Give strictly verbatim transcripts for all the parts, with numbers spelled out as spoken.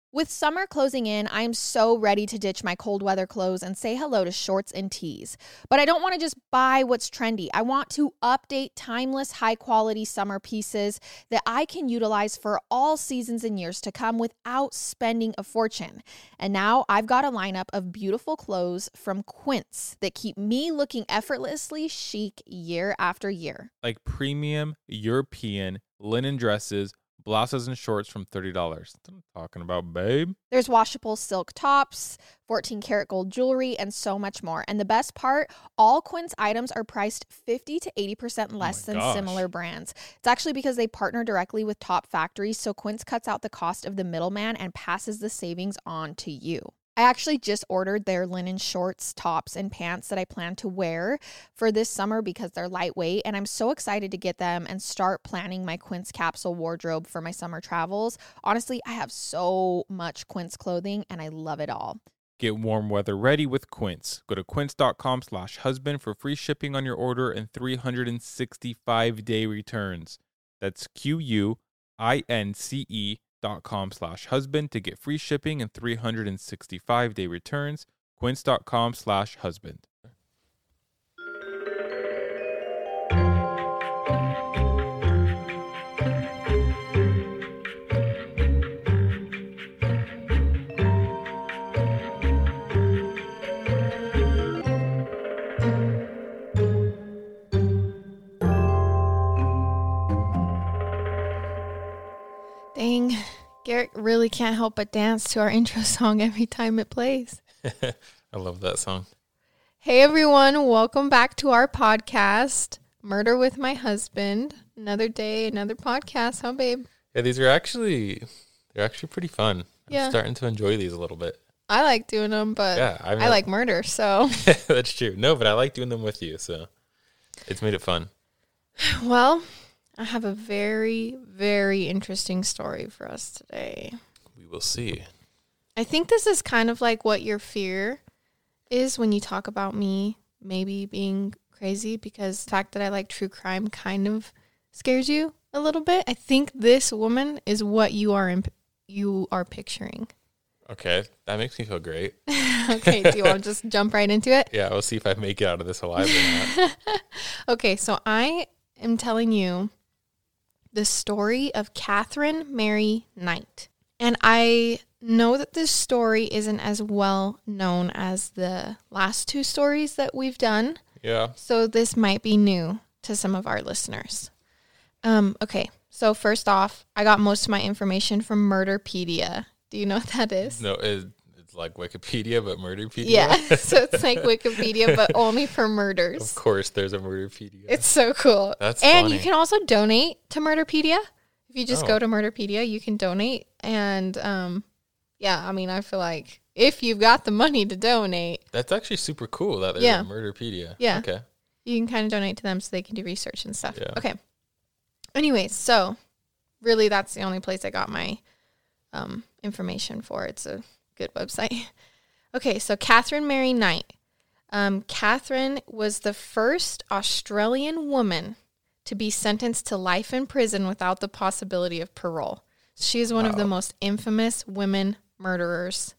With summer closing in, I am so ready to ditch my cold weather clothes and say hello to shorts and tees. But I don't want to just buy what's trendy. I want to update timeless, high-quality summer pieces that I can utilize for all seasons and years to come without spending a fortune. And now I've got a lineup of beautiful clothes from Quince that keep me looking effortlessly chic year after year. Like premium European linen dresses, blouses and shorts from thirty dollars. That's what I'm talking about, babe. There's washable silk tops, fourteen karat gold jewelry, and so much more. And the best part, all Quince items are priced fifty to eighty percent less Oh my than gosh. similar brands. It's actually because they partner directly with top factories, so Quince cuts out the cost of the middleman and passes the savings on to you. I actually just ordered their linen shorts, tops, and pants that I plan to wear for this summer because they're lightweight, and I'm so excited to get them and start planning my Quince capsule wardrobe for my summer travels. Honestly, I have so much Quince clothing, and I love it all. Get warm weather ready with Quince. Go to quince.com slash husband for free shipping on your order and three hundred sixty-five day returns. That's Q-U-I-N-C-E dot com slash husband to get free shipping and three hundred sixty-five day returns. Quince.com slash husband. Dang, Garrett really can't help but dance to our intro song every time it plays. I love that song. Hey everyone, welcome back to our podcast, Murder with My Husband. Another day, another podcast, huh babe? Yeah, these are actually, they're actually pretty fun. I'm Yeah. starting to enjoy these a little bit. I like doing them, but Yeah, I, mean, I like murder, so. That's true. No, but I like doing them with you, so it's made it fun. Well, I have a very, very interesting story for us today. We will see. I think this is kind of like what your fear is when you talk about me maybe being crazy, because the fact that I like true crime kind of scares you a little bit. I think this woman is what you are imp- you are picturing. Okay, that makes me feel great. Okay, do you want to just jump right into it? Yeah, we'll see if I make it out of this alive or not. Okay, so I am telling you the story of Catherine Mary Knight. And I know that this story isn't as well known as the last two stories that we've done. Yeah. So this might be new to some of our listeners. Um, okay, so first off, I got most of my information from Murderpedia. Do you know what that is? No, it, it's like Wikipedia, but Murderpedia. Yeah, so it's like Wikipedia, but only for murders. Of course, there's a Murderpedia. It's so cool. That's and funny. you can also donate to Murderpedia. If you just Oh. go to Murderpedia, you can donate. And um, yeah, I mean, I feel like if you've got the money to donate, That's actually super cool that there's Yeah. a Murderpedia. Yeah. Okay. you can kind of donate to them so they can do research and stuff. Yeah. Okay. Anyways, so really that's the only place I got my um, information for. It's a good website. Okay, so Catherine Mary Knight. Um, Catherine was the first Australian woman to be sentenced to life in prison without the possibility of parole. She's one of the Wow. most infamous women murderers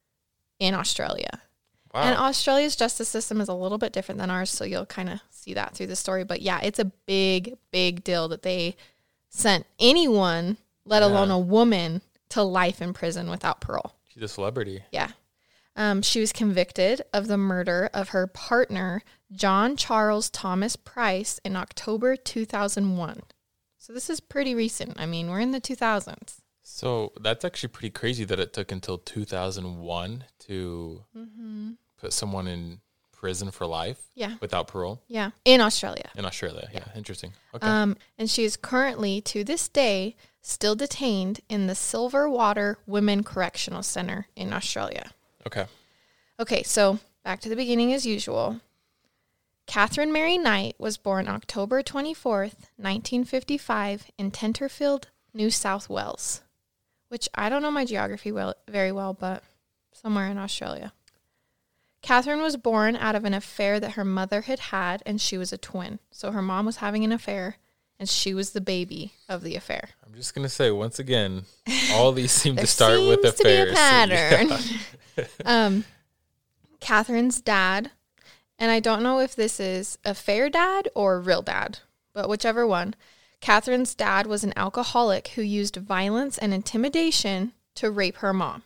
in Australia. Wow. And Australia's justice system is a little bit different than ours, so you'll kind of see that through the story. But yeah, it's a big, big deal that they sent anyone, let Yeah. alone a woman, to life in prison without parole. She's a celebrity. Yeah. Um, she was convicted of the murder of her partner, John Charles Thomas Price, in October two thousand one. So this is pretty recent. I mean, we're in the two thousands. So that's actually pretty crazy that it took until two thousand one to Mm-hmm. put someone in prison for life Yeah. without parole Yeah. In Australia. in Australia. Yeah, interesting. Okay. Um, and she is currently, to this day, still detained in the Silverwater Women Correctional Center in Australia. okay. Okay, so back to the beginning as usual. Catherine Mary Knight was born October twenty-fourth, nineteen fifty-five in Tenterfield, New South Wales, which I don't know my geography well, very well, but somewhere in Australia. Catherine was born out of an affair that her mother had had, and she was a twin. So her mom was having an affair, and she was the baby of the affair. I'm just going to say, once again, all these seem to start seems with affairs. to be a pattern. Yeah. um, Catherine's dad, and I don't know if this is affair dad or real dad, but whichever one. Catherine's dad was an alcoholic who used violence and intimidation to rape her mom.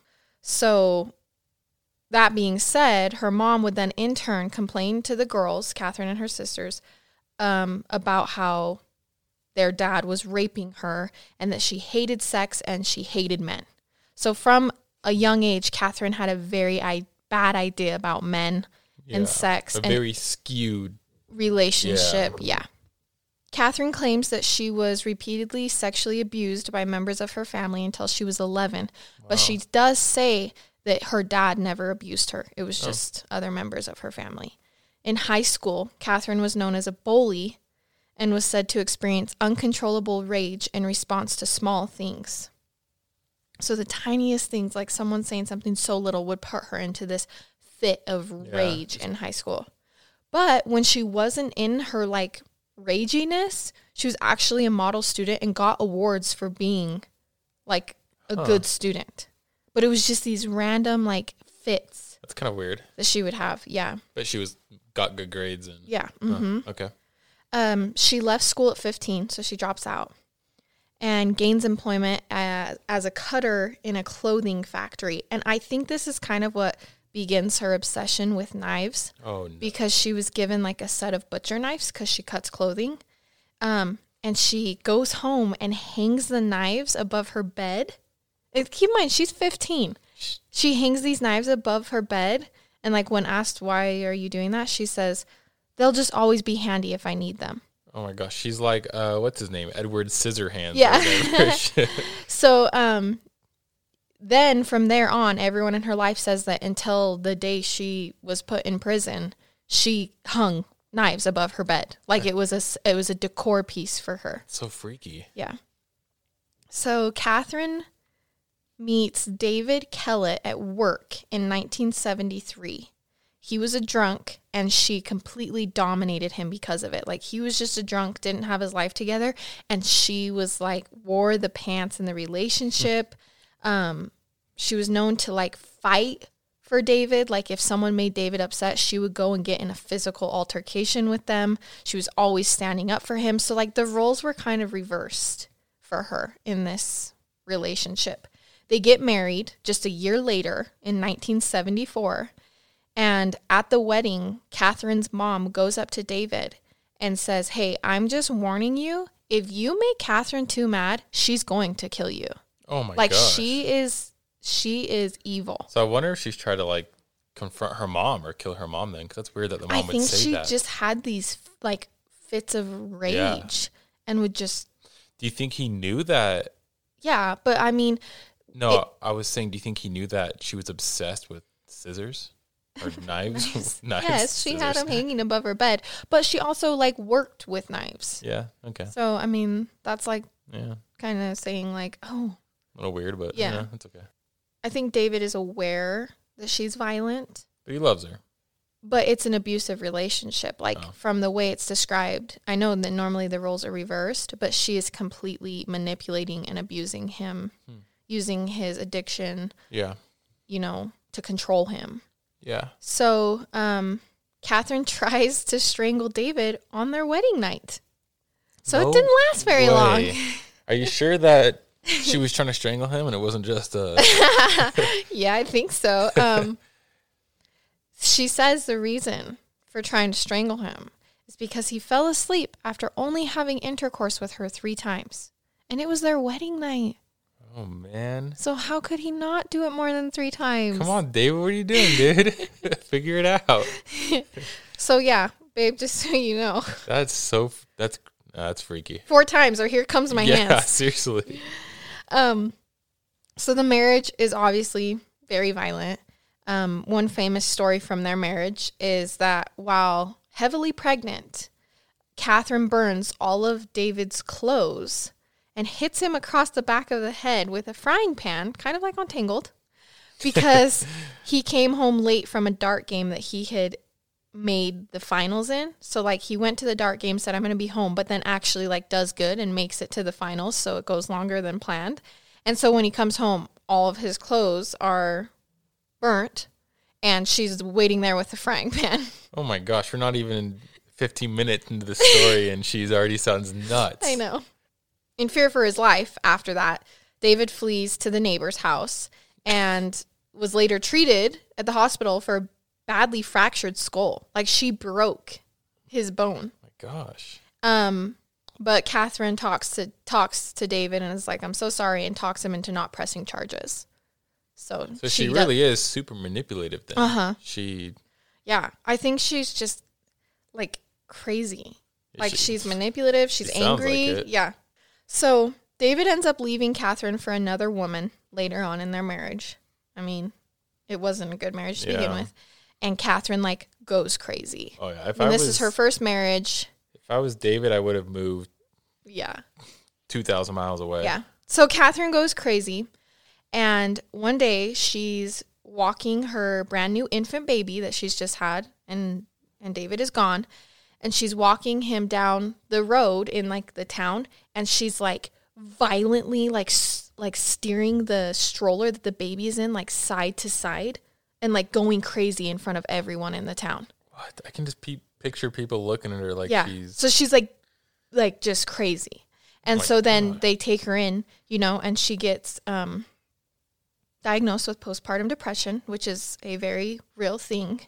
So that being said, her mom would then in turn complain to the girls, Catherine and her sisters, um, about how their dad was raping her and that she hated sex and she hated men. So from a young age, Catherine had a very I- bad idea about men yeah, and sex. A and very skewed relationship. Yeah. yeah. Catherine claims that she was repeatedly sexually abused by members of her family until she was eleven. Wow. But she does say that her dad never abused her. It was just oh. other members of her family. In high school, Catherine was known as a bully and was said to experience uncontrollable rage in response to small things. So the tiniest things, like someone saying something so little, would put her into this fit of yeah. rage in high school. But when she wasn't in her, like, raginess, she was actually a model student and got awards for being, like, a huh. good student. But it was just these random, like, fits. That's kind of weird. That she would have, yeah. But she was got good grades. and Yeah. Mm-hmm. Huh. Okay. Um, she left school at fifteen, so she drops out and gains employment as, as a cutter in a clothing factory. And I think this is kind of what begins her obsession with knives. Oh, no. Because she was given like a set of butcher knives because she cuts clothing. Um, and she goes home and hangs the knives above her bed. And keep in mind, she's fifteen. She hangs these knives above her bed. And like when asked, why are you doing that? She says, they'll just always be handy if I need them. Oh my gosh. She's like, uh, what's his name? Edward Scissorhands. Yeah. So, um, then from there on, everyone in her life says that until the day she was put in prison, she hung knives above her bed. Like it was a, it was a decor piece for her. So freaky. Yeah. So Catherine meets David Kellett at work in nineteen seventy-three. He was a drunk, and she completely dominated him because of it. Like, he was just a drunk, didn't have his life together, and she was, like, wore the pants in the relationship. Um, she was known to, like, fight for David. Like, if someone made David upset, she would go and get in a physical altercation with them. She was always standing up for him. So, like, the roles were kind of reversed for her in this relationship. They get married just a year later in nineteen seventy-four. And at the wedding, Catherine's mom goes up to David and says, hey, I'm just warning you, if you make Catherine too mad, she's going to kill you. Oh my god. Like, gosh. she is, she is evil. So I wonder if she's tried to, like, confront her mom or kill her mom then, because that's weird that the mom I would think say she that. just had these, like, fits of rage Yeah. and would just... Do you think he knew that? Yeah, but I mean... No, it, I was saying, do you think he knew that she was obsessed with scissors? Or knives? knives. knives Yes, she scissors. had them hanging above her bed. But she also, like, worked with knives. Yeah, okay. So, I mean, that's, like, yeah, kind of saying, like, oh. A little weird, but yeah, yeah, it's okay. I think David is aware that she's violent. But he loves her. But it's an abusive relationship. Like, oh. from the way it's described, I know that normally the roles are reversed, but she is completely manipulating and abusing him, hmm. using his addiction, yeah, you know, to control him. Yeah. So, um, Catherine tries to strangle David on their wedding night. So no it didn't last very way. long. Are you sure that she was trying to strangle him and it wasn't just a... Yeah, I think so. Um, she says the reason for trying to strangle him is because he fell asleep after only having intercourse with her three times. And it was their wedding night. Oh, man. So how could he not do it more than three times? Come on, David. What are you doing, dude? Figure it out. So, yeah, babe, just so you know. That's so... That's that's freaky. Four times, or here comes my yeah, hands. Yeah, seriously. Um, so the marriage is obviously very violent. Um, one famous story from their marriage is that while heavily pregnant, Catherine burns all of David's clothes and hits him across the back of the head with a frying pan, kind of like on Tangled, because he came home late from a dart game that he had made the finals in. So like he went to the dart game, said I'm going to be home, but then actually like does good and makes it to the finals. So it goes longer than planned. And so when he comes home, all of his clothes are burnt and she's waiting there with the frying pan. Oh my gosh. We're not even fifteen minutes into the story and she's already sounds nuts. I know. In fear for his life after that, David flees to the neighbor's house and was later treated at the hospital for a badly fractured skull. Like she broke his bone. Oh my gosh. Um, but Catherine talks to talks to David and is like, I'm so sorry, and talks him into not pressing charges. So, so she, she really does, is super manipulative then. Uh-huh. She Yeah. I think she's just like crazy. Like she, she's manipulative, she's she angry. Like yeah. So David ends up leaving Catherine for another woman later on in their marriage. I mean, it wasn't a good marriage to yeah. begin with. And Catherine, like, goes crazy. Oh, yeah. If and I this was, is her first marriage. If I was David, I would have moved yeah, two thousand miles away. Yeah. So Catherine goes crazy. And one day, she's walking her brand new infant baby that she's just had. And, and David is gone. And she's walking him down the road in, like, the town. And she's, like, violently, like, like steering the stroller that the baby is in, like, side to side. And, like, going crazy in front of everyone in the town. What? I can just pe- picture people looking at her like yeah. she's... So she's, like, like just crazy. And oh so then God. They take her in, you know, and she gets um, diagnosed with postpartum depression, which is a very real thing.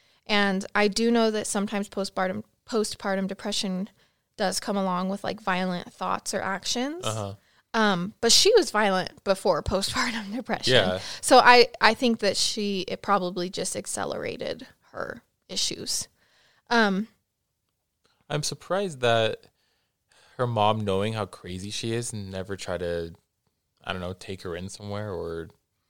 And I do know that sometimes postpartum postpartum depression does come along with, like, violent thoughts or actions. Uh-huh. Um, but she was violent before postpartum depression. Yeah. So I, I think that she, it probably just accelerated her issues. Um, I'm surprised that her mom, knowing how crazy she is, never try to, I don't know, take her in somewhere or,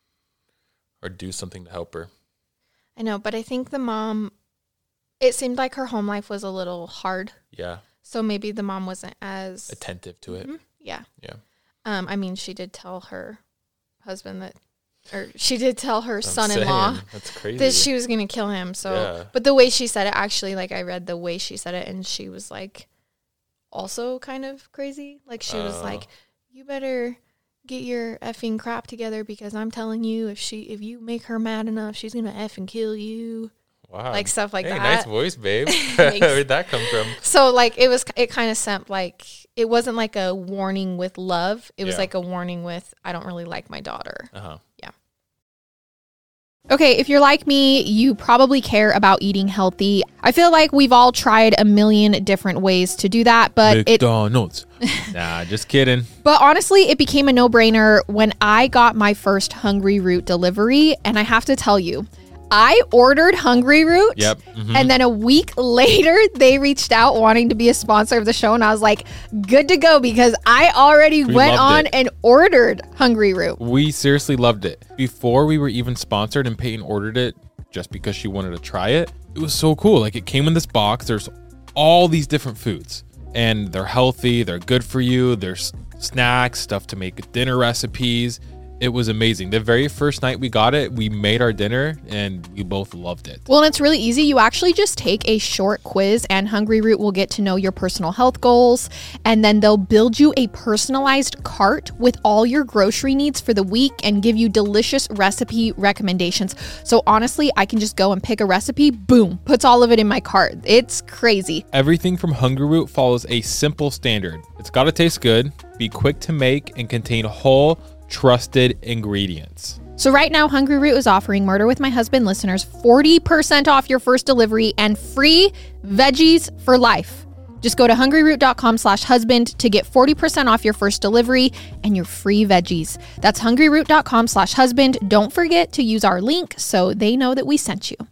or do something to help her. I know, but I think the mom, it seemed like her home life was a little hard. Yeah. So maybe the mom wasn't as attentive to it. Mm-hmm. Yeah. Yeah. Um, I mean, she did tell her husband that, or she did tell her I'm son-in-law saying, that's crazy. that she was going to kill him. So, yeah. But the way she said it, actually, like I read the way she said it, and she was like, also kind of crazy. Like she was uh. like, "You better get your effing crap together because I'm telling you, if she, if you make her mad enough, she's gonna effing kill you." Wow. Like stuff like hey, that. Nice voice, babe. Where'd that come from? So like it was, it kind of sent like, it wasn't like a warning with love. It was yeah. like a warning with, I don't really like my daughter. Uh-huh. Yeah. Okay, if you're like me, you probably care about eating healthy. I feel like we've all tried a million different ways to do that, but McDonald's. it... Nah, just kidding. But honestly, it became a no-brainer when I got my first Hungry Root delivery, and I have to tell you, I ordered Hungry Root, yep. mm-hmm. and then a week later, they reached out wanting to be a sponsor of the show, and I was like, good to go, because I already we went on it. and ordered Hungry Root. We seriously loved it. Before we were even sponsored and Peyton ordered it just because she wanted to try it, it was so cool. Like, it came in this box. There's all these different foods, and they're healthy. They're good for you. There's snacks, stuff to make dinner recipes. It was amazing. The very first night we got it, we made our dinner and we both loved it. Well, and it's really easy. You actually just take a short quiz and Hungry Root will get to know your personal health goals. And then they'll build you a personalized cart with all your grocery needs for the week and give you delicious recipe recommendations. So honestly, I can just go and pick a recipe, boom, puts all of it in my cart. It's crazy. Everything from Hungry Root follows a simple standard. It's got to taste good, be quick to make, and contain whole, trusted ingredients. So right now, Hungry Root is offering Murder with My Husband listeners forty percent off your first delivery and free veggies for life. Just go to hungryroot.com slash husband to get forty percent off your first delivery and your free veggies. That's hungryroot.com slash husband. Don't forget to use our link so they know that we sent you.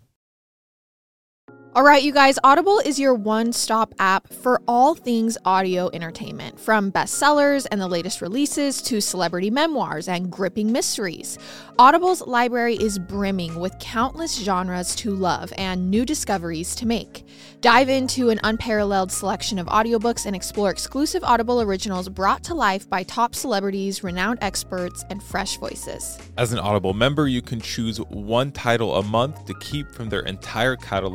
All right, you guys, Audible is your one-stop app for all things audio entertainment, from bestsellers and the latest releases to celebrity memoirs and gripping mysteries. Audible's library is brimming with countless genres to love and new discoveries to make. Dive into an unparalleled selection of audiobooks and explore exclusive Audible originals brought to life by top celebrities, renowned experts, and fresh voices. As an Audible member, you can choose one title a month to keep from their entire catalog,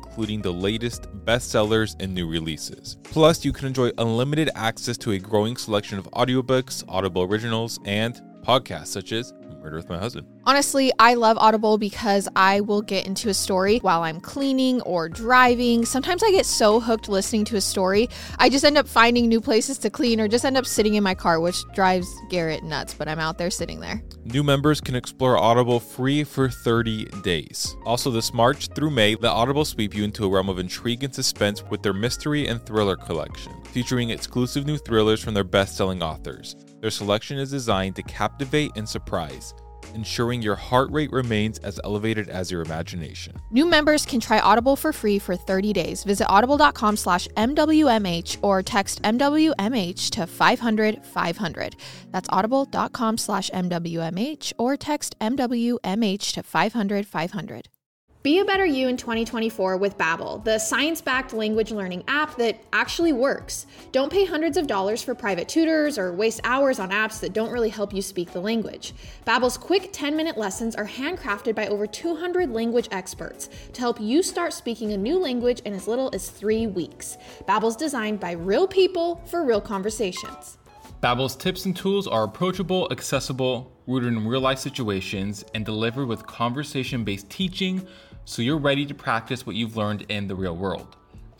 including the latest bestsellers and new releases. Plus, you can enjoy unlimited access to a growing selection of audiobooks, Audible originals, and podcasts such as Murder with My Husband. Honestly, I love Audible because I will get into a story while I'm cleaning or driving. Sometimes I get so hooked listening to a story, I just end up finding new places to clean or just end up sitting in my car, which drives Garrett nuts, but I'm out there sitting there. New members can explore Audible free for thirty days. Also, this March through May, let Audible sweep you into a realm of intrigue and suspense with their mystery and thriller collection, featuring exclusive new thrillers from their best-selling authors. Their selection is designed to captivate and surprise, ensuring your heart rate remains as elevated as your imagination. New members can try Audible for free for thirty days. Visit audible.com slash MWMH or text M W M H to five hundred five hundred. That's audible.com slash MWMH or text M W M H to five hundred five hundred. Be a better you in twenty twenty-four with Babbel, the science-backed language learning app that actually works. Don't pay hundreds of dollars for private tutors or waste hours on apps that don't really help you speak the language. Babbel's quick ten-minute lessons are handcrafted by over two hundred language experts to help you start speaking a new language in as little as three weeks. Babbel's designed by real people for real conversations. Babbel's tips and tools are approachable, accessible, rooted in real-life situations, and delivered with conversation-based teaching, so you're ready to practice what you've learned in the real world.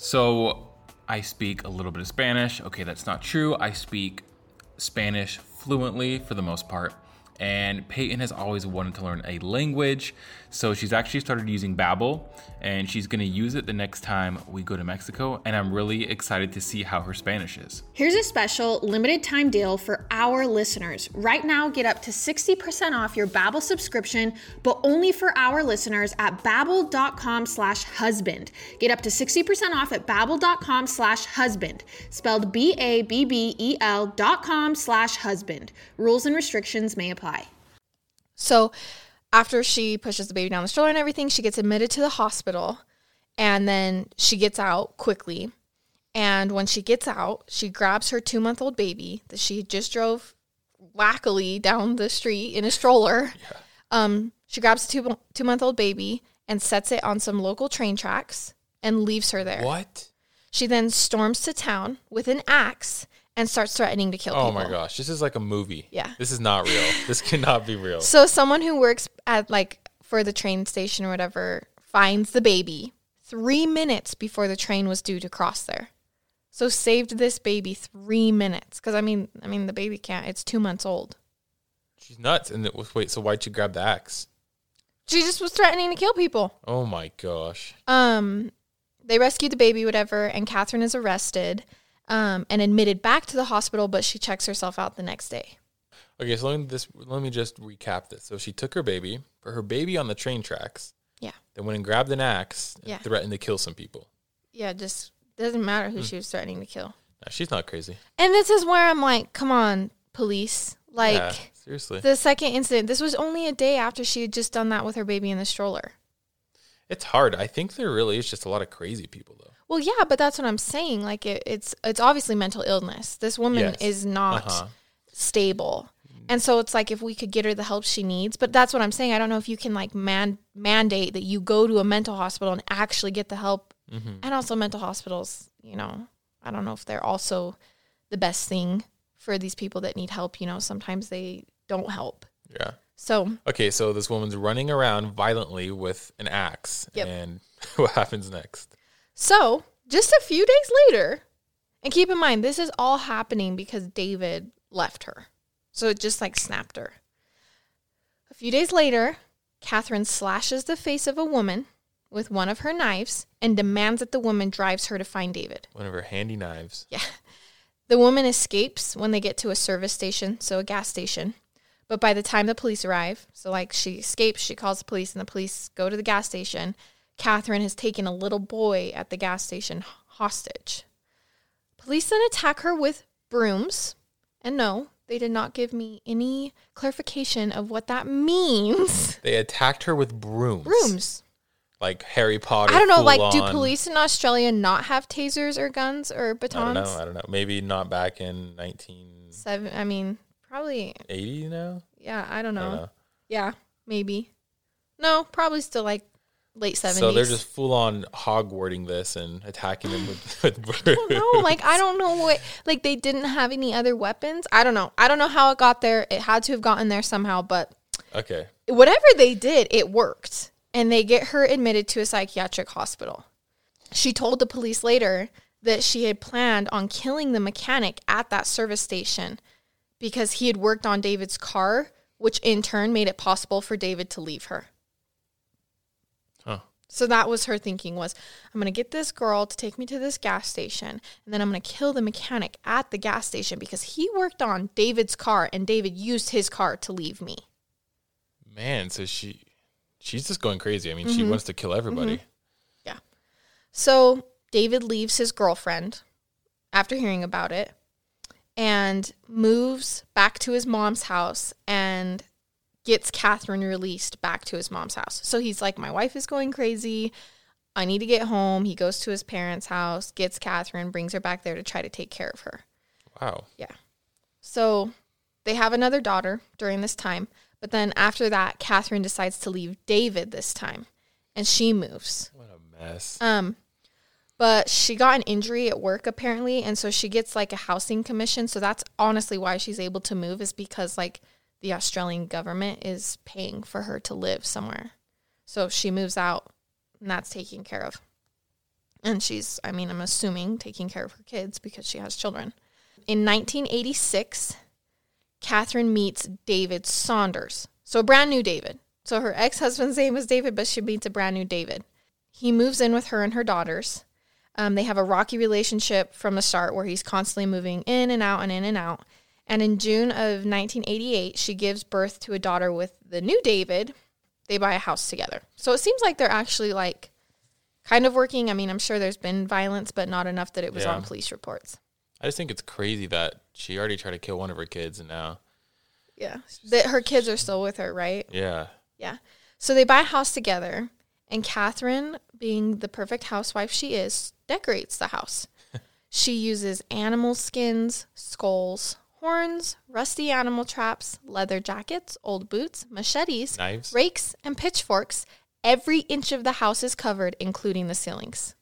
So I speak a little bit of Spanish. Okay, that's not true. I speak Spanish fluently for the most part. And Peyton has always wanted to learn a language, so she's actually started using Babbel, and she's gonna use it the next time we go to Mexico, and I'm really excited to see how her Spanish is. Here's a special limited time deal for our listeners. Right now, get up to sixty percent off your Babbel subscription, but only for our listeners at babbel.com slash husband. Get up to sixty percent off at babbel.com slash husband, spelled B A B B E L dot com slash husband. Rules and restrictions may apply. So after she pushes the baby down the stroller and everything, she gets admitted to the hospital, and then she gets out quickly. And when she gets out, she grabs her two-month-old baby that she just drove wackily down the street in a stroller. Yeah. Um, she grabs the two, two-month-old baby and sets it on some local train tracks and leaves her there. What? She then storms to town with an axe and starts threatening to kill oh people. Oh my gosh, this is like a movie. Yeah. This is not real. This cannot be real. So someone who works at like for the train station or whatever finds the baby three minutes before the train was due to cross there. So saved this baby three minutes. Because I mean, I mean the baby can't. It's two months old. She's nuts. And it was, wait, so why'd you grab the axe? She just was threatening to kill people. Oh my gosh. Um, they rescued the baby, whatever, and Catherine is arrested. Um, and admitted back to the hospital, but she checks herself out the next day. Okay, so let me, this, let me just recap this. So she took her baby, put her baby on the train tracks. Yeah. Then went and grabbed an axe and yeah. threatened to kill some people. Yeah, just doesn't matter who mm. she was threatening to kill. No, she's not crazy. And this is where I'm like, come on, police. Like, yeah, seriously. The second incident, this was only a day after she had just done that with her baby in the stroller. It's hard. I think there really is just a lot of crazy people, though. Well, yeah, but that's what I'm saying. Like, it, it's it's obviously mental illness. This woman yes. is not uh-huh. stable. And so it's like if we could get her the help she needs. But that's what I'm saying. I don't know if you can, like, man mandate that you go to a mental hospital and actually get the help. Mm-hmm. And also mental hospitals, you know, I don't know if they're also the best thing for these people that need help. You know, sometimes they don't help. Yeah. So. Okay, so this woman's running around violently with an axe. Yep. And what happens next? So, just a few days later, and keep in mind, this is all happening because David left her. So it just like snapped her. A few days later, Catherine slashes the face of a woman with one of her knives and demands that the woman drives her to find David. One of her handy knives. Yeah. The woman escapes when they get to a service station, so a gas station. But by the time the police arrive, so like she escapes, she calls the police, and the police go to the gas station. Catherine has taken a little boy at the gas station hostage. Police then attack her with brooms. And no, they did not give me any clarification of what that means. They attacked her with brooms. Brooms. Like Harry Potter. I don't know, like, on. do police in Australia not have tasers or guns or batons? I don't know, I don't know. Maybe not back in nineteen... Seven, I mean, probably... eighty now? Yeah, I don't know. I don't know. Yeah, maybe. No, probably still like late seventies. So they're just full on hogwarding this and attacking them with, with birds. I don't know. Like, I don't know what, like, they didn't have any other weapons. I don't know. I don't know how it got there. It had to have gotten there somehow, but Okay. whatever they did, it worked. And they get her admitted to a psychiatric hospital. She told the police later that she had planned on killing the mechanic at that service station because he had worked on David's car, which in turn made it possible for David to leave her. Huh. So that was her thinking was, I'm going to get this girl to take me to this gas station, and then I'm going to kill the mechanic at the gas station because he worked on David's car, and David used his car to leave me. Man, so she she's just going crazy. I mean, Mm-hmm. she wants to kill everybody. Mm-hmm. Yeah. So David leaves his girlfriend after hearing about it and moves back to his mom's house and gets Catherine released back to his mom's house. So he's like, my wife is going crazy. I need to get home. He goes to his parents' house, gets Catherine, brings her back there to try to take care of her. Wow. Yeah. So they have another daughter during this time. But then after that, Catherine decides to leave David this time. And she moves. What a mess. Um, but she got an injury at work apparently, and so she gets like a housing commission. So that's honestly why she's able to move, is because like the Australian government is paying for her to live somewhere. So she moves out, and that's taken care of. And she's, I mean, I'm assuming taking care of her kids because she has children. In nineteen eighty-six, Catherine meets David Saunders. So a brand new David. So her ex-husband's name was David, but she meets a brand new David. He moves in with her and her daughters. Um, they have a rocky relationship from the start where he's constantly moving in and out and in and out. And in June of nineteen eighty-eight, she gives birth to a daughter with the new David. They buy a house together. So it seems like they're actually like kind of working. I mean, I'm sure there's been violence, but not enough that it was Yeah. on police reports. I just think it's crazy that she already tried to kill one of her kids and now. Yeah. That her kids are still with her, right? Yeah. Yeah. So they buy a house together, and Catherine, being the perfect housewife she is, decorates the house. She uses animal skins, skulls, horns, rusty animal traps, leather jackets, old boots, machetes, Knives. rakes, and pitchforks. Every inch of the house is covered, including the ceilings.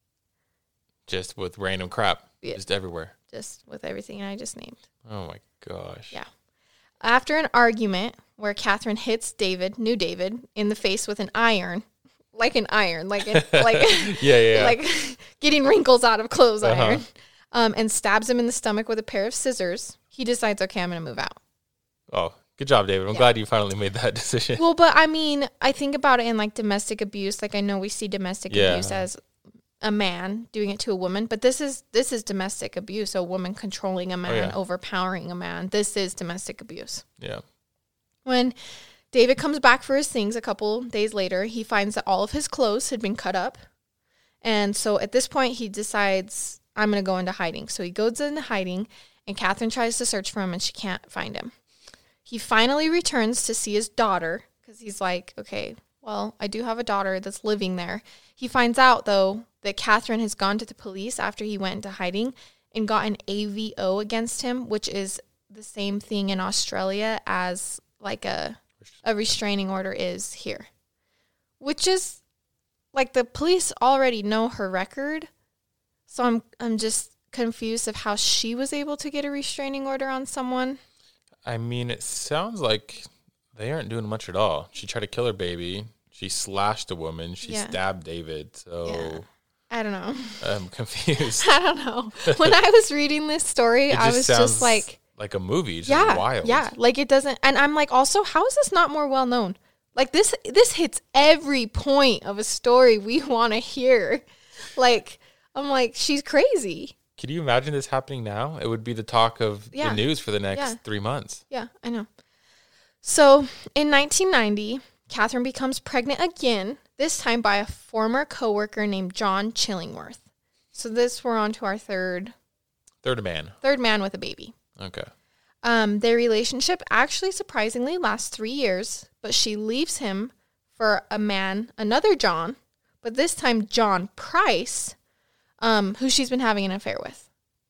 Just with random crap. Yeah. Just everywhere. Just with everything I just named. Oh my gosh. Yeah. After an argument where Catherine hits David, new David, in the face with an iron, like an iron, like an, like Yeah, yeah, yeah. like getting wrinkles out of clothes Uh-huh. iron, um, and stabs him in the stomach with a pair of scissors, he decides, okay, I'm going to move out. Oh, good job, David. I'm Yeah. glad you finally made that decision. Well, but I mean, I think about it in like domestic abuse. Like I know we see domestic Yeah. abuse as a man doing it to a woman, but this is this is domestic abuse. A woman controlling a man, yeah. overpowering a man. This is domestic abuse. Yeah. When David comes back for his things a couple days later, he finds that all of his clothes had been cut up. And so at this point, he decides, I'm going to go into hiding. So he goes into hiding, and Catherine tries to search for him, and she can't find him. He finally returns to see his daughter, because he's like, okay, well, I do have a daughter that's living there. He finds out, though, that Catherine has gone to the police after he went into hiding and got an A V O against him, which is the same thing in Australia as like a a restraining order is here, which is like the police already know her record. So I'm I'm just confused of how she was able to get a restraining order on someone. I mean, it sounds like they aren't doing much at all. She tried to kill her baby. She slashed a woman. She Yeah. stabbed David. So Yeah. I don't know. I'm confused. I don't know. When I was reading this story, It I just was sounds just like, like a movie. It's yeah, just wild. yeah, like it doesn't. And I'm like, also, how is this not more well known? Like this, this hits every point of a story we want to hear. Like, I'm like, she's crazy. Could you imagine this happening now? It would be the talk of Yeah. the news for the next Yeah. three months. Yeah, I know. So in nineteen ninety, Catherine becomes pregnant again, this time by a former coworker named John Chillingworth. So this, we're on to our third, Third man. third man with a baby. Okay. Um, their relationship actually surprisingly lasts three years, but she leaves him for a man, another John, but this time John Price, um, who she's been having an affair with.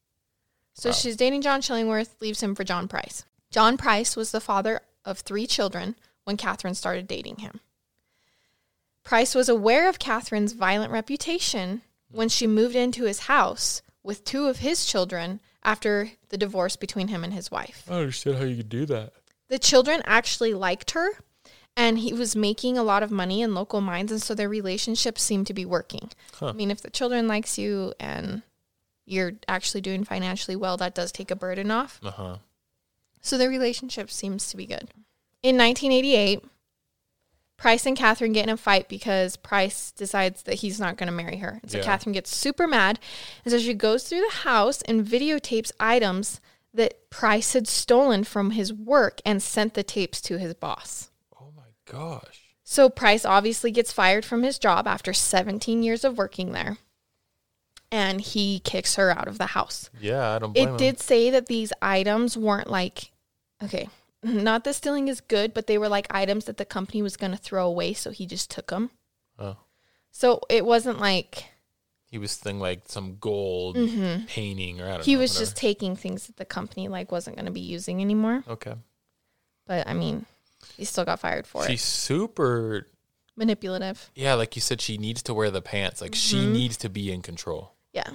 So Wow. she's dating John Chillingworth, leaves him for John Price. John Price was the father of three children when Catherine started dating him. Price was aware of Catherine's violent reputation when she moved into his house with two of his children after the divorce between him and his wife. I don't understand how you could do that. The children actually liked her, and he was making a lot of money in local mines, and so their relationship seemed to be working. Huh. I mean, if the children likes you and you're actually doing financially well, that does take a burden off. Uh-huh. So their relationship seems to be good. In nineteen eighty-eight, Price and Catherine get in a fight because Price decides that he's not going to marry her. And so yeah. Catherine gets super mad. And so she goes through the house and videotapes items that Price had stolen from his work and sent the tapes to his boss. Oh my gosh. So Price obviously gets fired from his job after seventeen years of working there. And he kicks her out of the house. Yeah, I don't blame him. It did say that these items weren't like, okay, not that stealing is good, but they were like items that the company was going to throw away, so he just took them. Oh. So it wasn't like... He was thinking like some gold mm-hmm. painting or I don't he know. He was whatever. just taking things that the company like wasn't going to be using anymore. Okay. But I mean, he still got fired for She's it. She's super... manipulative. Yeah, like you said, she needs to wear the pants. Like mm-hmm. she needs to be in control. Yeah.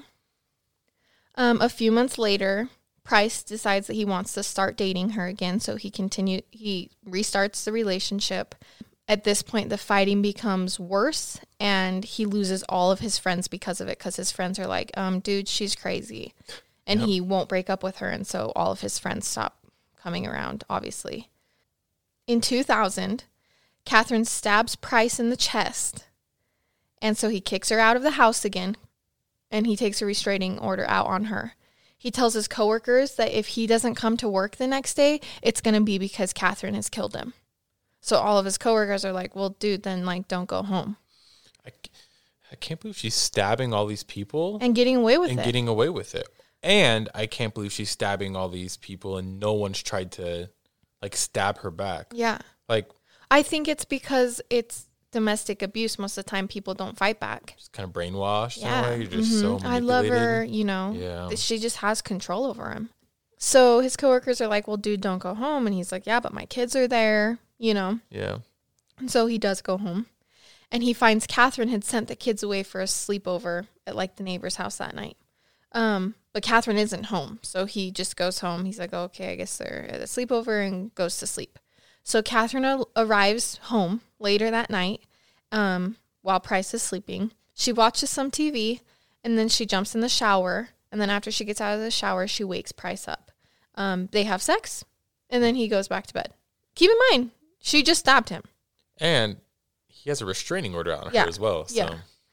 Um, a few months later, Price decides that he wants to start dating her again, so he continue he restarts the relationship. At this point, the fighting becomes worse, and he loses all of his friends because of it, because his friends are like, um, dude, she's crazy. And yep. he won't break up with her, and so all of his friends stop coming around, obviously. In two thousand, Catherine stabs Price in the chest, and so he kicks her out of the house again, and he takes a restraining order out on her. He tells his coworkers that if he doesn't come to work the next day, it's going to be because Catherine has killed him. So all of his coworkers are like, well, dude, then, like, don't go home. I, I can't believe she's stabbing all these people. And getting away with and it. And getting away with it. And I can't believe she's stabbing all these people and no one's tried to, like, stab her back. Yeah. Like. I think it's because it's domestic abuse. Most of the time, people don't fight back. Just kind of brainwashed. Yeah. In a way. You're just mm-hmm. so manipulated. I love her, you know. Yeah. She just has control over him. So his coworkers are like, well, dude, don't go home. And he's like, yeah, but my kids are there, you know. Yeah. And so he does go home. And he finds Catherine had sent the kids away for a sleepover at, like, the neighbor's house that night. Um, but Catherine isn't home. So he just goes home. He's like, okay, I guess they're at a sleepover, and goes to sleep. So Catherine a- arrives home later that night um, while Price is sleeping. She watches some T V, and then she jumps in the shower. And then after she gets out of the shower, she wakes Price up. Um, they have sex, and then he goes back to bed. Keep in mind, she just stabbed him. And he has a restraining order on yeah. her as well. So. Yeah.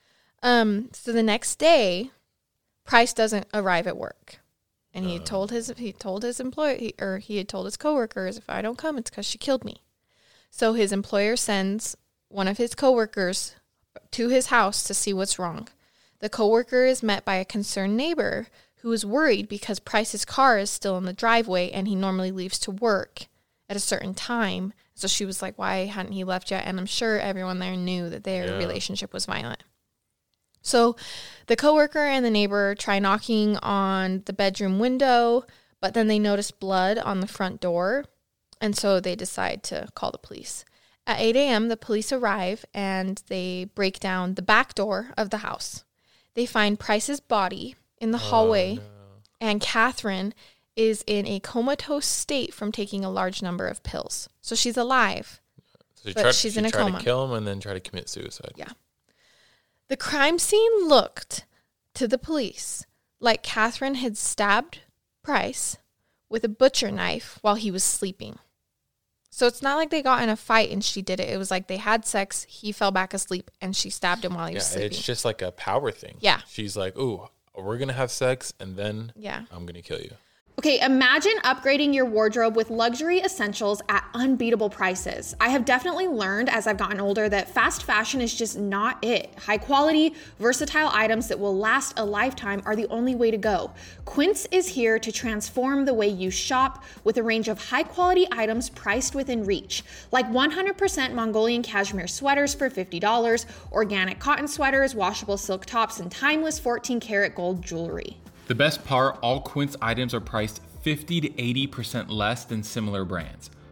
Um, so the next day, Price doesn't arrive at work. And he had told his he told his employee, or he had told his coworkers, if I don't come, it's because she killed me. So his employer sends one of his coworkers to his house to see what's wrong. The coworker is met by a concerned neighbor who is worried because Price's car is still in the driveway, and he normally leaves to work at a certain time. So she was like, why hadn't he left yet? And I'm sure everyone there knew that their yeah. relationship was violent. So the coworker and the neighbor try knocking on the bedroom window, but then they notice blood on the front door, and so they decide to call the police. At eight a.m., the police arrive, and they break down the back door of the house. They find Price's body in the hallway, oh, no. and Catherine is in a comatose state from taking a large number of pills. So she's alive, so she but tried, she's she in a tried coma. to kill him and then try to commit suicide. Yeah. The crime scene looked to the police like Catherine had stabbed Price with a butcher knife while he was sleeping. So it's not like they got in a fight and she did it. It was like they had sex, he fell back asleep, and she stabbed him while he yeah, was sleeping. It's just like a power thing. Yeah. She's like, ooh, we're going to have sex, and then yeah. I'm going to kill you. Okay, imagine upgrading your wardrobe with luxury essentials at unbeatable prices. I have definitely learned as I've gotten older that fast fashion is just not it. High quality, versatile items that will last a lifetime are the only way to go. Quince is here to transform the way you shop with a range of high quality items priced within reach. Like one hundred percent Mongolian cashmere sweaters for fifty dollars, organic cotton sweaters, washable silk tops, and timeless fourteen karat gold jewelry. The best part, all Quince items are priced fifty to eighty percent less than similar brands.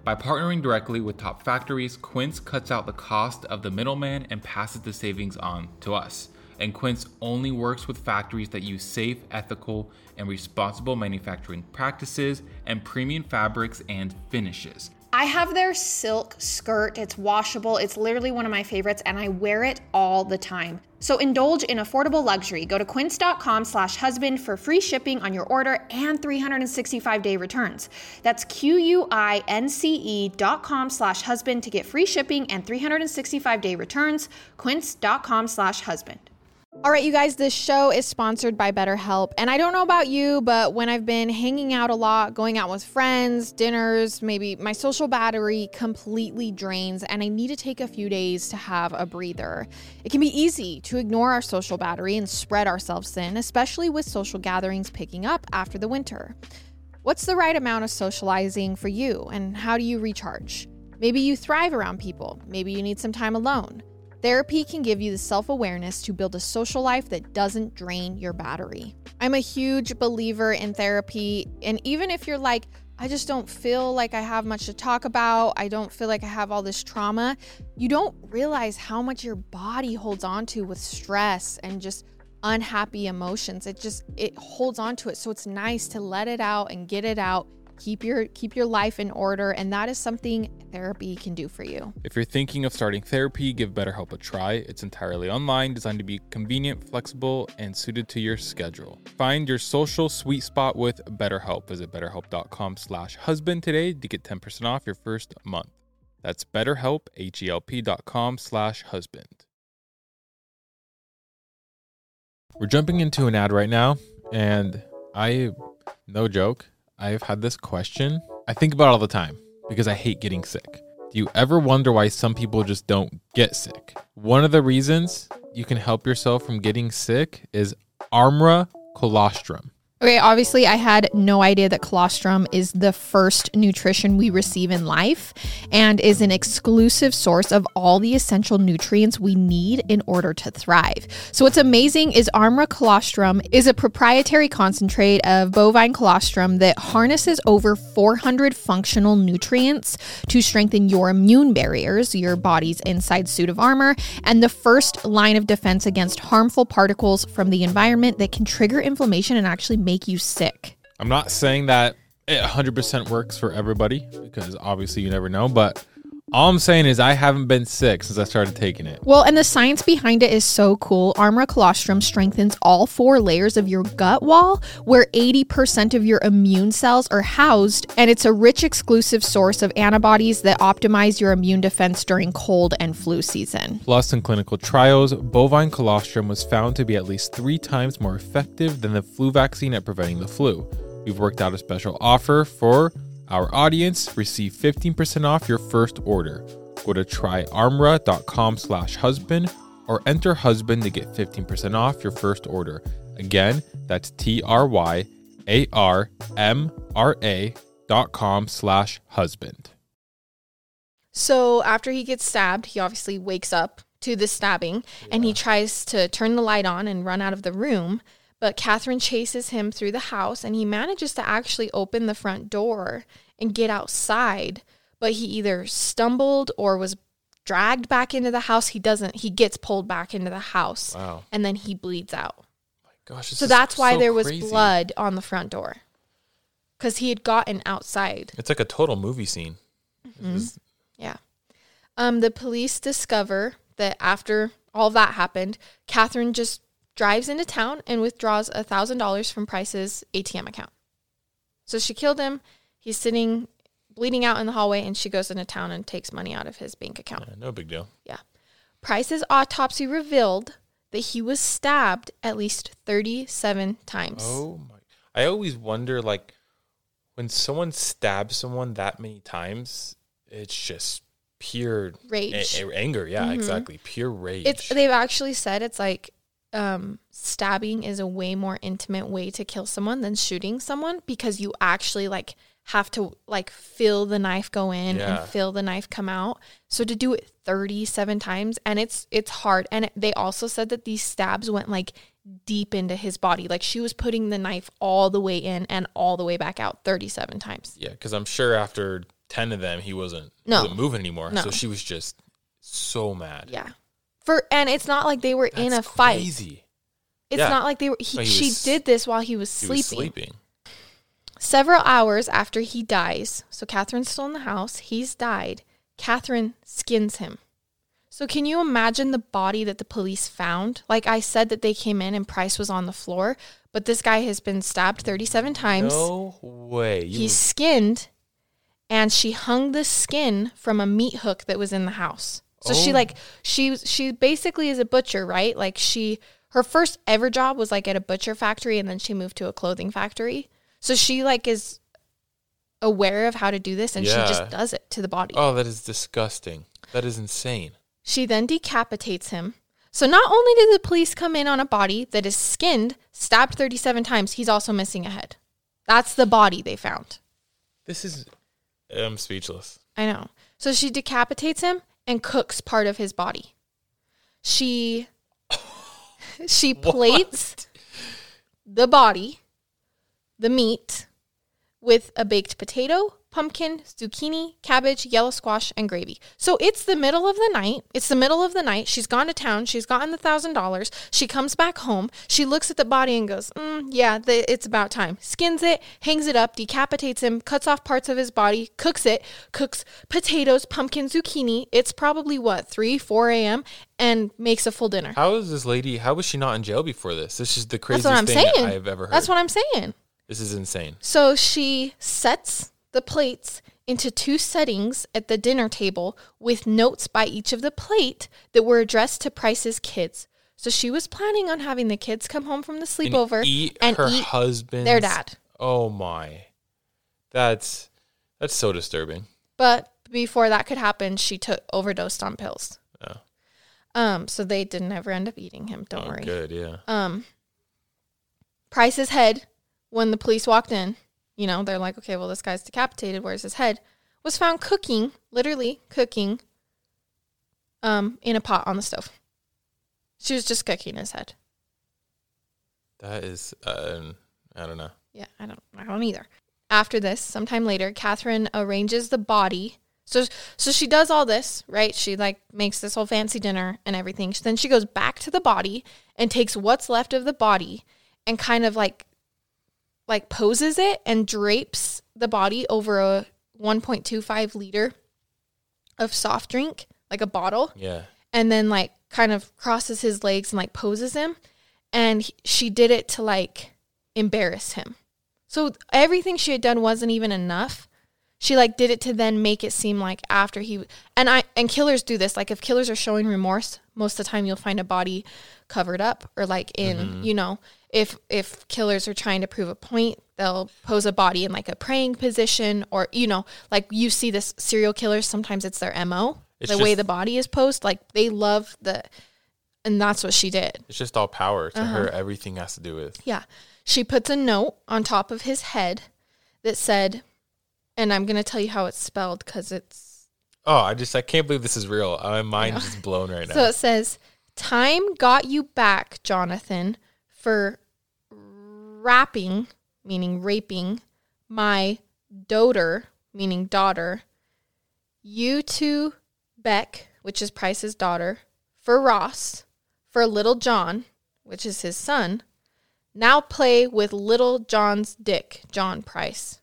By partnering directly with top factories, Quince cuts out the cost of the middleman and passes the savings on to us. And Quince only works with factories that use safe, ethical, and responsible manufacturing practices and premium fabrics and finishes. I have their silk skirt. It's washable. It's literally one of my favorites, and I wear it all the time. So indulge in affordable luxury. Go to quince.com slash husband for free shipping on your order and three hundred sixty-five day returns. That's Q-U-I-N-C-E dot com slash husband to get free shipping and three hundred sixty-five day returns. Quince.com slash husband. All right, you guys, this show is sponsored by BetterHelp. And I don't know about you, but when I've been hanging out a lot, going out with friends, dinners, maybe my social battery completely drains and I need to take a few days to have a breather. It can be easy to ignore our social battery and spread ourselves thin, especially with social gatherings picking up after the winter. What's the right amount of socializing for you, and how do you recharge? Maybe you thrive around people. Maybe you need some time alone. Therapy can give you the self-awareness to build a social life that doesn't drain your battery. I'm a huge believer in therapy, and even if you're like, I just don't feel like I have much to talk about, I don't feel like I have all this trauma, you don't realize how much your body holds on to with stress and just unhappy emotions. It just, it holds on to it. So it's nice to let it out and get it out. Keep your keep your life in order, and that is something therapy can do for you. If you're thinking of starting therapy, give BetterHelp a try. It's entirely online, designed to be convenient, flexible, and suited to your schedule. Find your social sweet spot with BetterHelp. Visit betterhelp.com slash husband today to get ten percent off your first month. That's BetterHelp, H-E-L-P dot com slash husband. We're jumping into an ad right now, and I, no joke, I've had this question I think about all the time because I hate getting sick. Do you ever wonder why some people just don't get sick? One of the reasons you can help yourself from getting sick is Armra Colostrum. Okay, obviously I had no idea that colostrum is the first nutrition we receive in life and is an exclusive source of all the essential nutrients we need in order to thrive. So what's amazing is Armra Colostrum is a proprietary concentrate of bovine colostrum that harnesses over four hundred functional nutrients to strengthen your immune barriers, your body's inside suit of armor, and the first line of defense against harmful particles from the environment that can trigger inflammation and actually make make you sick. I'm not saying that it one hundred percent works for everybody because obviously you never know, but all I'm saying is I haven't been sick since I started taking it. Well, and the science behind it is so cool. Armra Colostrum strengthens all four layers of your gut wall where eighty percent of your immune cells are housed, and it's a rich exclusive source of antibodies that optimize your immune defense during cold and flu season. Plus, in clinical trials, bovine colostrum was found to be at least three times more effective than the flu vaccine at preventing the flu. We've worked out a special offer for our audience. Receive fifteen percent off your first order. Go to tryarmra.com slash husband or enter husband to get fifteen percent off your first order. Again, that's T-R-Y-A-R-M-R-A dot com slash husband. So after he gets stabbed, he obviously wakes up to the stabbing, yeah. and he tries to turn the light on and run out of the room. But Catherine chases him through the house, and he manages to actually open the front door and get outside. But he either stumbled or was dragged back into the house. He doesn't. He gets pulled back into the house. Wow. And then he bleeds out. My gosh, this so is that's why so there was crazy. blood on the front door. Because he had gotten outside. It's like a total movie scene. Mm-hmm. Is... Yeah. Um, the police discover that after all that happened, Catherine just drives into town and withdraws one thousand dollars from Price's A T M account. So she killed him. He's sitting, bleeding out in the hallway, and she goes into town and takes money out of his bank account. Yeah, no big deal. Yeah. Price's autopsy revealed that he was stabbed at least thirty-seven times. Oh my. I always wonder, like, when someone stabs someone that many times, it's just pure rage. A- a- anger. Yeah, mm-hmm. exactly. Pure rage. It's, they've actually said it's like, Um, stabbing is a way more intimate way to kill someone than shooting someone, because you actually like have to like feel the knife go in yeah. and feel the knife come out. So to do it thirty-seven times, and it's it's hard. And it, they also said that these stabs went like deep into his body. Like she was putting the knife all the way in and all the way back out thirty-seven times. Yeah, because I'm sure after ten of them, he wasn't, no. wasn't moving anymore. No. So she was just so mad. Yeah. For and it's not like they were That's in a fight. Crazy. It's Yeah. not like they were. He, No, he she was- did this while he was He sleeping. was sleeping. Several hours after he dies, so Catherine's still in the house. He's died. Catherine skins him. So can you imagine the body that the police found? Like I said, that they came in and Price was on the floor, but this guy has been stabbed thirty-seven times. No way. You He's skinned, and she hung the skin from a meat hook that was in the house. So she Oh. like she she basically is a butcher, right? Like she her first ever job was like at a butcher factory, and then she moved to a clothing factory. So she like is aware of how to do this, and Yeah. she just does it to the body. Oh, that is disgusting. That is insane. She then decapitates him. So not only did the police come in on a body that is skinned, stabbed thirty-seven times, he's also missing a head. That's the body they found. This is, I'm speechless. I know. So she decapitates him and cooks part of his body. She she plates the body, the meat, with a baked potato, pumpkin, zucchini, cabbage, yellow squash, and gravy. So it's the middle of the night. It's the middle of the night. She's gone to town. She's gotten the thousand dollars. She comes back home. She looks at the body and goes, mm, yeah, the, it's about time. Skins it, hangs it up, decapitates him, cuts off parts of his body, cooks it, cooks potatoes, pumpkin, zucchini. It's probably, what, three, four a.m., and makes a full dinner. How is this lady, how was she not in jail before this? This is the That's craziest what I'm thing saying. I've ever heard. That's what I'm saying. This is insane. So she sets the plates into two settings at the dinner table with notes by each of the plate that were addressed to Price's kids. So she was planning on having the kids come home from the sleepover and eat and her eat husband's their dad. Oh my. That's that's so disturbing. But before that could happen, she took overdosed on pills. Oh. Um, so they didn't ever end up eating him. Don't Oh, worry. good, yeah. Um, Price's head, when the police walked in, you know, they're like, okay, well, this guy's decapitated. Where's his head? Was found cooking, literally cooking, um, in a pot on the stove. She was just cooking his head. That is, uh, I don't know. Yeah, I don't, I don't either. After this, sometime later, Catherine arranges the body. So, so she does all this, right? She like makes this whole fancy dinner and everything. Then she goes back to the body and takes what's left of the body and kind of like, like poses it and drapes the body over a one point two five liter of soft drink, like a bottle. Yeah. And then like kind of crosses his legs and like poses him. And he, she did it to like embarrass him. So everything she had done wasn't even enough. She like did it to then make it seem like after he, and I, and killers do this. Like if killers are showing remorse, most of the time you'll find a body covered up or like in, mm-hmm. you know, if, if killers are trying to prove a point, they'll pose a body in like a praying position or, you know, like you see this serial killers, sometimes it's their M O, it's the just, way the body is posed. Like they love the, and that's what she did. It's just all power to uh-huh. her. Everything has to do with. Yeah. She puts a note on top of his head that said, and I'm going to tell you how it's spelled because it's... Oh, I just, I can't believe this is real. My mind's just blown right now. So it says, time got you back, Jonathan, for rapping, meaning raping, my daughter, meaning daughter, you to Beck, which is Price's daughter, for Ross, for Little John, which is his son. Now play with Little John's dick, John Price.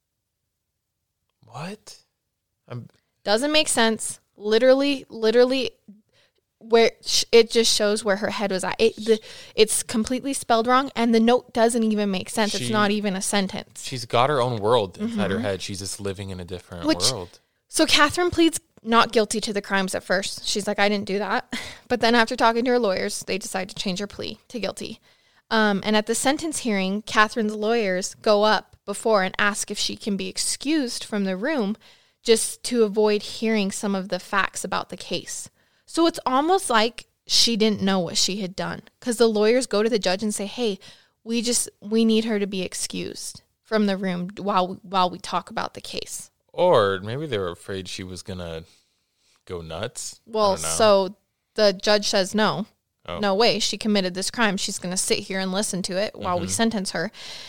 What? I'm... Doesn't make sense. Literally, literally, where it just shows where her head was at. It, the, it's completely spelled wrong, and the note doesn't even make sense. She, it's not even a sentence. She's got her own world inside mm-hmm. her head. She's just living in a different Which, world. So Catherine pleads not guilty to the crimes at first. She's like, I didn't do that. But then after talking to her lawyers, they decide to change her plea to guilty. Um, and at the sentence hearing, Catherine's lawyers go up before and ask if she can be excused from the room just to avoid hearing some of the facts about the case. So it's almost like she didn't know what she had done because the lawyers go to the judge and say, hey, we just, we need her to be excused from the room while, while we talk about the case. Or maybe they were afraid she was going to go nuts. Well, so the judge says no. Oh. No way. She committed this crime. She's going to sit here and listen to it while mm-hmm. we sentence her.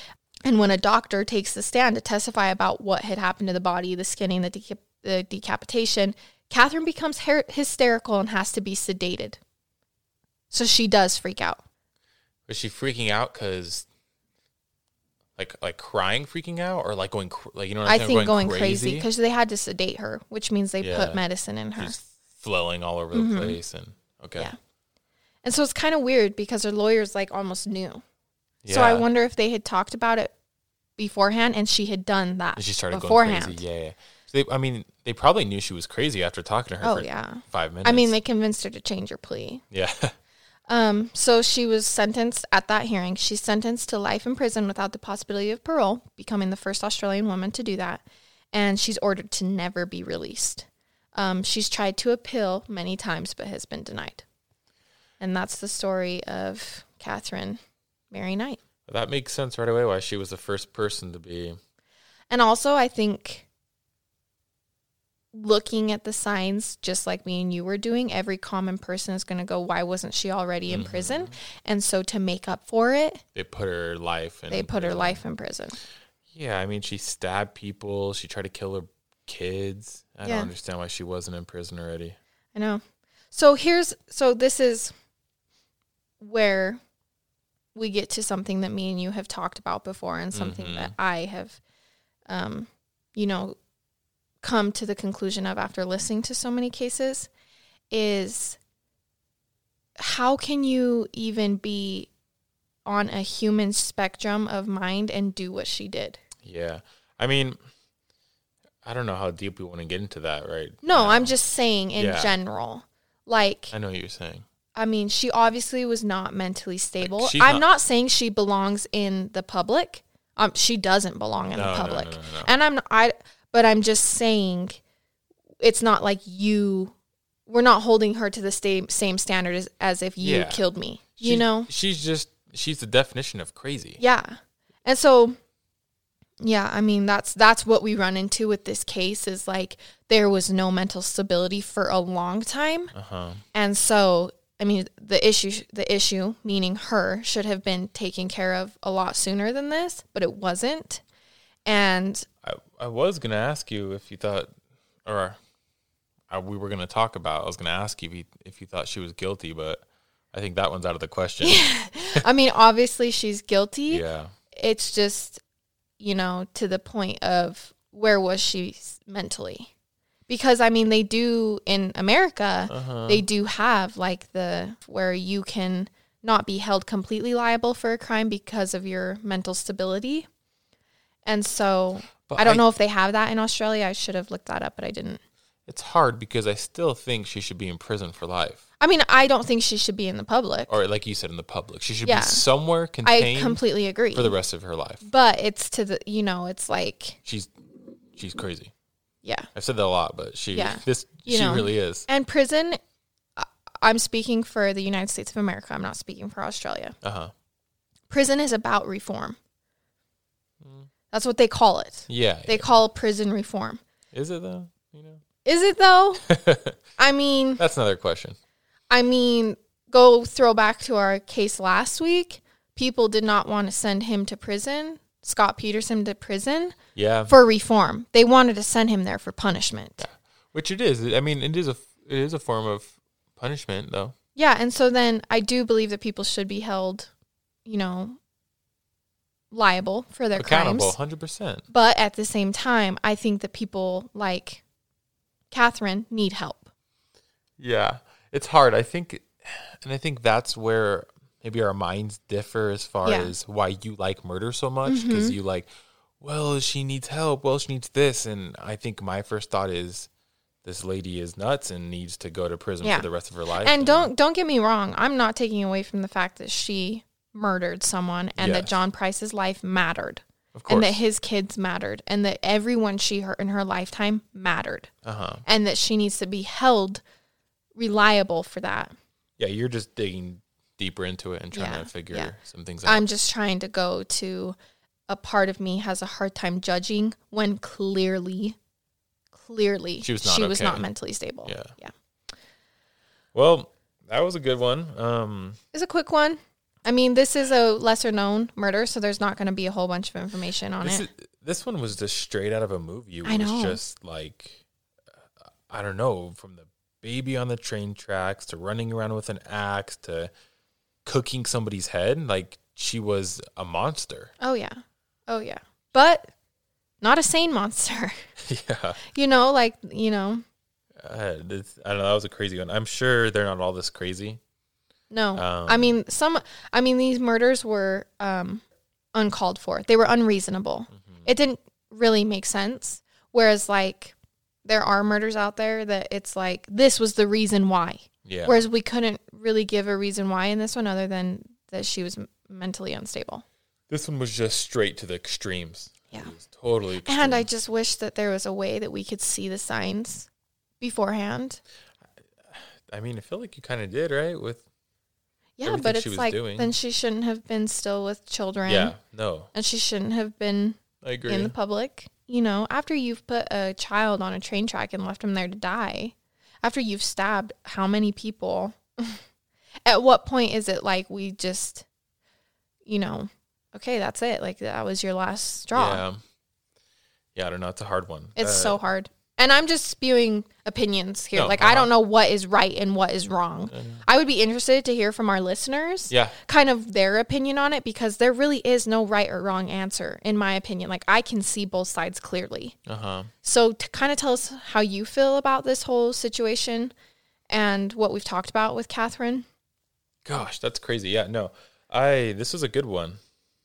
And when a doctor takes the stand to testify about what had happened to the body, the skinning, the, deca- the decapitation, Catherine becomes her- hysterical and has to be sedated. So she does freak out. Was she freaking out because, like, like crying, freaking out, or like going, cr- like you know, what I'm I saying? think going, going crazy because they had to sedate her, which means they Yeah. put medicine in her. She's flailing all over the Mhm. place, and okay, Yeah. And so it's kind of weird because her lawyers like almost knew. yeah. So I wonder if they had talked about it beforehand and she had done that And she started beforehand. going crazy. Yeah, yeah. So they, I mean, they probably knew she was crazy after talking to her Oh, for yeah. five minutes. I mean, they convinced her to change her plea. yeah. Um, so she was sentenced at that hearing. She's sentenced to life in prison without the possibility of parole, becoming the first Australian woman to do that. And she's ordered to never be released. Um, she's tried to appeal many times, but has been denied. And that's the story of Catherine Mary Knight. That makes sense right away why she was the first person to be. And also, I think looking at the signs, just like me and you were doing, every common person is going to go, why wasn't she already in Mm-hmm. prison? And so to make up for it, They put her life in. they put her prison. life in prison. Yeah, I mean, she stabbed people. She tried to kill her kids. I Yeah. don't understand why she wasn't in prison already. I know. So here's, so this is where we get to something that me and you have talked about before and something Mhm. that I have, um, you know, come to the conclusion of after listening to so many cases is how can you even be on a human spectrum of mind and do what she did? Yeah. I mean, I don't know how deep we want to get into that, right? No, now. I'm just saying in Yeah. general. Like, I know what you're saying. I mean, she obviously was not mentally stable. she's I'm not- not, saying she belongs in the public. Um, she doesn't belong in No, the no, public. no, no, no. And I'm I, but I'm just saying, it's not like you. We're not holding her to the same same standard as, as if you Yeah. killed me. You She's- know? She's just, she's the definition of crazy. Yeah. And so, yeah, I mean, that's that's what we run into with this case is like there was no mental stability for a long time. Uh-huh. And so, I mean, the issue, the issue, meaning her, should have been taken care of a lot sooner than this, but it wasn't. And I, I was going to ask you if you thought, or uh, we were going to talk about, I was going to ask you if you, if you thought she was guilty, but I think that one's out of the question. I mean, obviously she's guilty. Yeah. It's just, you know, to the point of where was she mentally? Because, I mean, they do in America, Uh-huh. they do have like the where you can not be held completely liable for a crime because of your mental stability. And so But I don't I- know if they have that in Australia. I should have looked that up, but I didn't. It's hard because I still think she should be in prison for life. I mean, I don't think she should be in the public. Or like you said, in the public. She should Yeah. be somewhere I contained completely agree. for the rest of her life. But it's to the, you know, it's like, She's she's crazy. yeah. I've said that a lot, but she Yeah. this You she know. really is. And prison, I- I'm speaking for the United States of America. I'm not speaking for Australia. Uh-huh. Prison is about reform. That's what they call it. Yeah. They call prison reform. Is it though? You know? Is it though? I mean, That's another question. I mean, go throw back to our case last week. People did not want to send him to prison, Scott Peterson to prison Yeah. for reform. They wanted to send him there for punishment. Which it is. I mean, it is a it is a form of punishment though. Yeah, and so then I do believe that people should be held, you know, liable for their Accountable, crimes. one hundred percent. But at the same time, I think that people like Catherine need help. Yeah. It's hard. I think and I think that's where maybe our minds differ as far Yeah. as why you like murder so much because Mm-hmm. you like, well, she needs help. Well, she needs this. And I think my first thought is this lady is nuts and needs to go to prison Yeah. for the rest of her life. And don't don't get me wrong, I'm not taking away from the fact that she murdered someone and that Yes. John Price's life mattered. Of course. And that his kids mattered and that everyone she hurt in her lifetime mattered. Uh-huh. And that she needs to be held reliable for that. Yeah, you're just digging deeper into it and trying Yeah, to figure yeah. some things out. I'm just trying to go to a part of me has a hard time judging when clearly, clearly She was not she was okay. not mentally stable. Yeah. Yeah. Well, that was a good one. Um, It's a quick one. I mean, this is a lesser known murder, so there's not going to be a whole bunch of information on This, it. is, this one was just straight out of a movie. It I was know. just like, uh, I don't know, from the baby on the train tracks to running around with an axe to cooking somebody's head. Like, she was a monster. Oh, yeah. Oh, yeah. But not a sane monster. Yeah. You know, like, you know. Uh, this, I don't know. That was a crazy one. I'm sure they're not all this crazy. No. Um, I mean, some, I mean, these murders were um, uncalled for. They were unreasonable. Mm-hmm. It didn't really make sense. Whereas, like, there are murders out there that it's like, this was the reason why. Yeah. Whereas we couldn't really give a reason why in this one other than that she was m- mentally unstable. This one was just straight to the extremes. Yeah. It was totally extreme. And I just wish that there was a way that we could see the signs beforehand. I mean, I feel like you kind of did, right? With Yeah, everything but she it's was like, doing. then she shouldn't have been still with children. Yeah, no, And she shouldn't have been I agree. in the public. You know, after you've put a child on a train track and left him there to die, after you've stabbed how many people, at what point is it like we just, you know, okay, that's it. Like, that was your last straw. Yeah. Yeah, I don't know. It's a hard one. It's Uh, so hard. And I'm just spewing opinions here. No, like, uh-huh. I don't know what is right and what is wrong. Uh, I would be interested to hear from our listeners, Yeah. kind of their opinion on it, because there really is no right or wrong answer, in my opinion. Like, I can see both sides clearly. Uh-huh. So to kind of tell us how you feel about this whole situation and what we've talked about with Catherine. Gosh, that's crazy. Yeah, no. I this was a good one.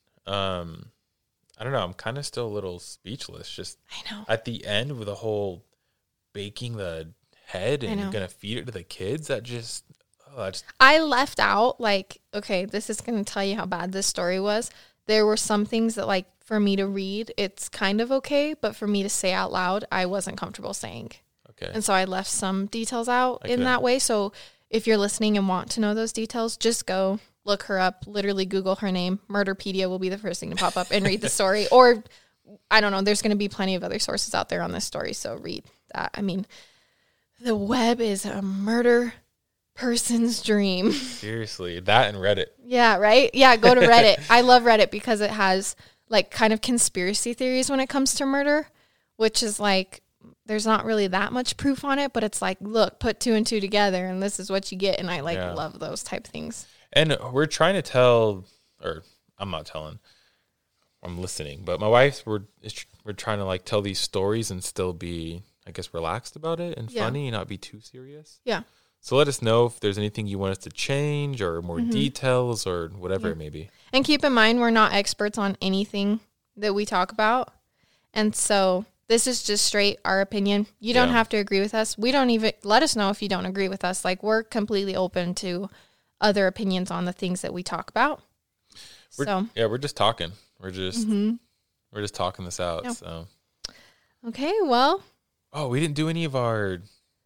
Um I don't know. I'm kind of still a little speechless. Just I know. at the end with the whole baking the head I and know. gonna feed it to the kids. That just, oh, that's I left out, like, okay, this is going to tell you how bad this story was. There were some things that, like, for me to read, it's kind of okay, but for me to say out loud, I wasn't comfortable saying. okay. And so I left some details out in Okay. that way. So if you're listening and want to know those details, just go look her up, literally Google her name. Murderpedia will be the first thing to pop up and read the story. Or, I don't know, there's going to be plenty of other sources out there on this story, so read that. I mean, the web is a murder person's dream. Seriously, that and Reddit. Yeah, right? Yeah, go to Reddit. I love Reddit because it has, like, kind of conspiracy theories when it comes to murder, which is like, there's not really that much proof on it, but it's like, look, put two and two together and this is what you get. And I, like, Yeah. love those type things. And we're trying to tell, or I'm not telling, I'm listening, but my wife, we're is tr- we're trying to like tell these stories and still be, I guess, relaxed about it and Yeah. funny and not be too serious. Yeah. So let us know if there's anything you want us to change or more Mm-hmm. details or whatever it may be. And keep in mind, we're not experts on anything that we talk about. And so this is just straight our opinion. You don't Yeah. have to agree with us. We don't even, let us know if you don't agree with us. Like, we're completely open to other opinions on the things that we talk about. We're, So, yeah, we're just talking. We're just mm-hmm. we're just talking this out. Yeah. So Okay, well, oh, we didn't do any of our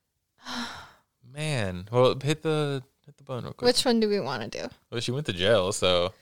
man. Well, hit the hit the button real quick. which one do we want to do? Well, she went to jail, so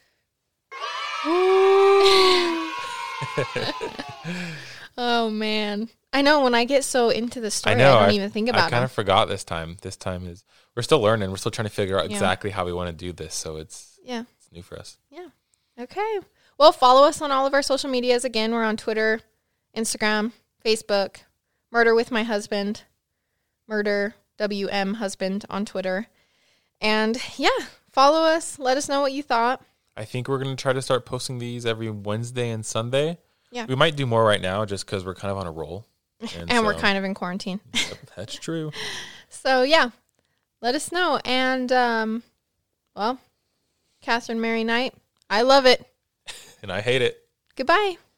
Oh, man. I know when I get so into the story, I I, know. don't I, even think I about kind it. of forgot this time. This time is we're still learning. We're still trying to figure out Yeah. exactly how we want to do this. So it's Yeah. it's new for us. Okay. Well, follow us on all of our social medias. Again, we're on Twitter, Instagram, Facebook, Murder with My Husband, Murder W M Husband on Twitter. And yeah, follow us. Let us know what you thought. I think we're gonna try to start posting these every Wednesday and Sunday. Yeah. We might do more right now just because we're kind of on a roll. And we're so- kind of in quarantine. Yep, that's true. So yeah, let us know. And, um, well, Catherine Mary Knight, I love it. And I hate it. Goodbye.